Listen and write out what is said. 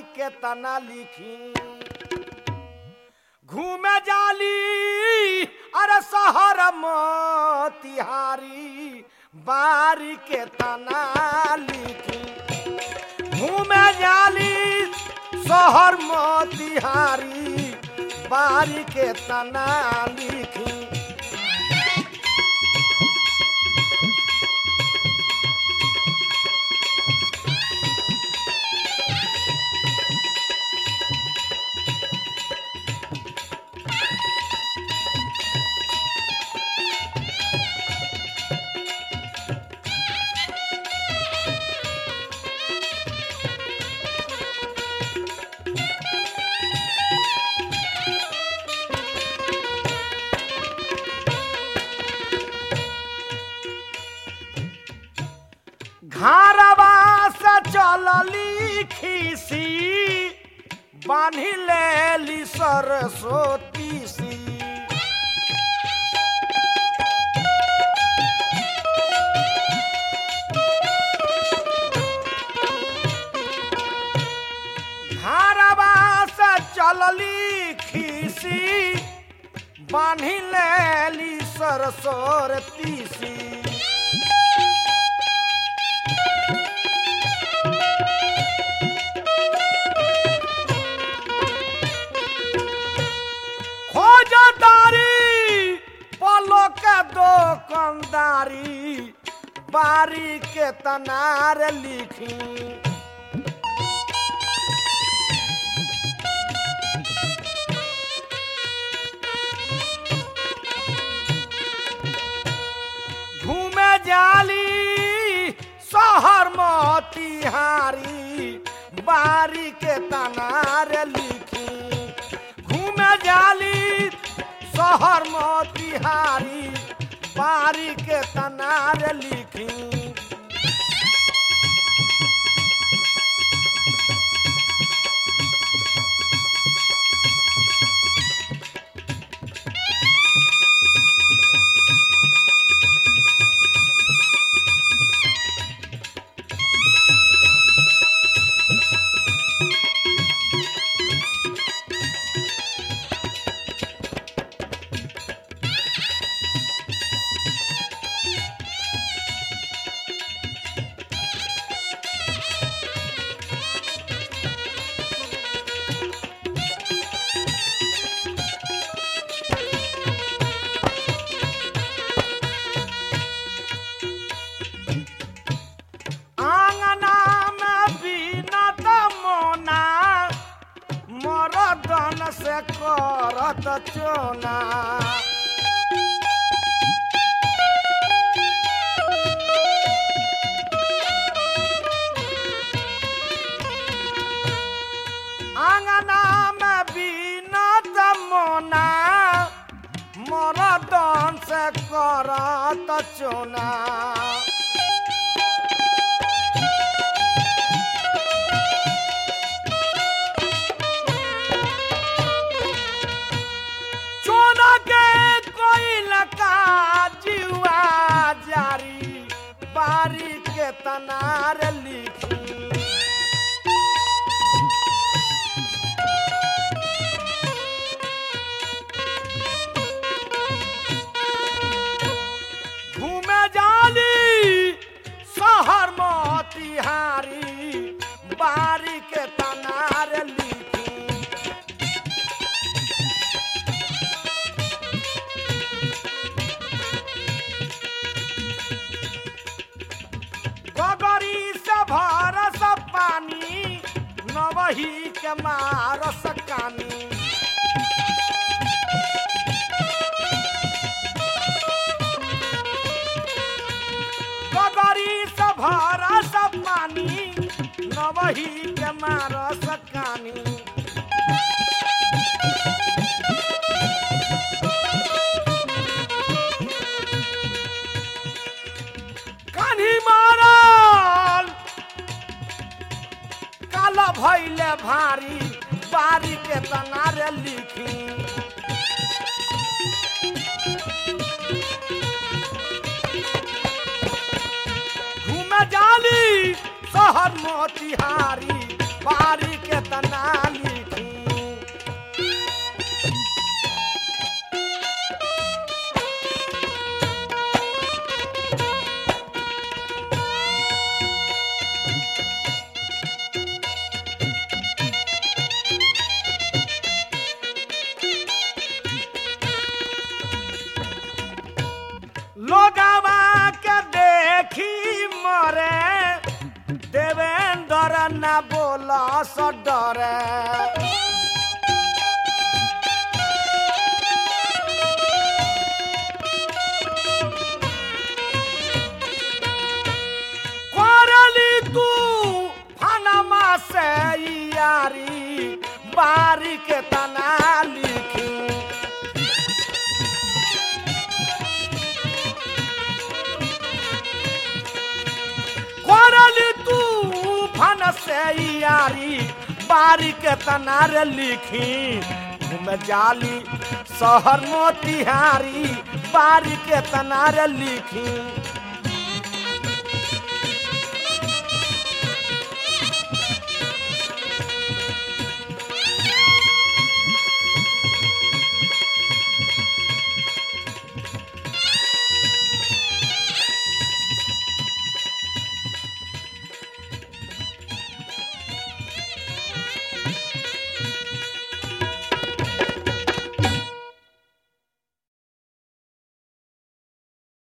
के तना लिखी घूमे जाली अरे शहर मोतिहारी बारी के तना लिखी घूमे जाली शहर मोतिहारी बारी के तना लिखी घरवा से चलली खीसी बांधी लेली सरस्वती सी घरवा से चलली खीसी बांधी लेली सरस्वती सी दुकानदारी बारी के तनार लिखी घूमे जाली शहर मोतिहारी बारी के तनार लिखी घूमे जाली शहर मोतिहारी बारी के तनार लिखी से करत चोना आंगना में बीनत मोना मरदन से करत चोना बारी के तनार लिखी घूमे जाली शहर मोतिहारी बारी के तनार लिखी गगरी से भरस पानी नवही के मारस कानी गगरी से भरस पानी नवही के मारस कानी भैले भारी बारी के तनार लिखी घूमे जाली शहर मोतिहारी बारी के तना लिखी लोगवा के देखी मरे देवेंद्र न बोला स डरे करली तू फनमा से यारी बारी के तना लिखी करली तू फन से यारी बारी के तनार लिखी घूम जाली शहर मोतिहारी बारी के तनार लिखी